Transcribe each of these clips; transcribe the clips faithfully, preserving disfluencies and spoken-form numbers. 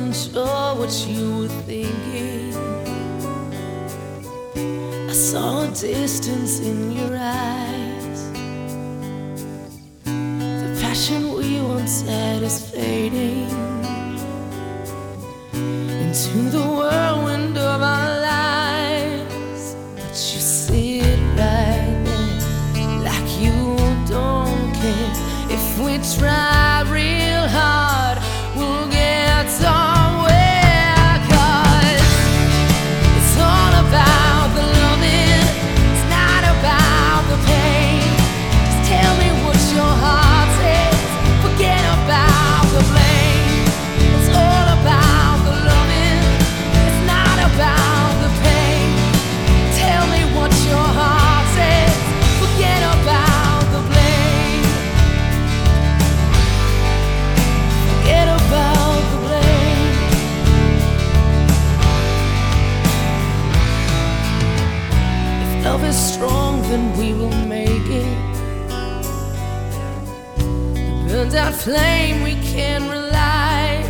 wasn't sure what you were thinking. I saw a distance in your eyes. The passion we once had is fading into the whirlwind of our lives. But you sit right there like you don't care. If we try real hard, we'll get somewhere. 'Cause it's all about the loving, it's not about the pain. Just tell me what your heart says, forget about the blame. It's all about the loving, it's not about the pain. Tell me what your heart says, forget about the blame. Forget about the blame. If love is strong, then we will make it. The burned out flame we can relight.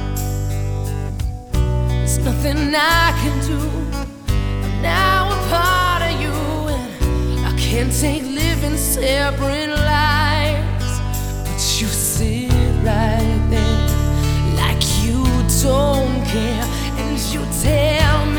There's nothing I can do. I'm now a part of you, and I can't take living separate lives. But you sit right there like you don't care, and you tell me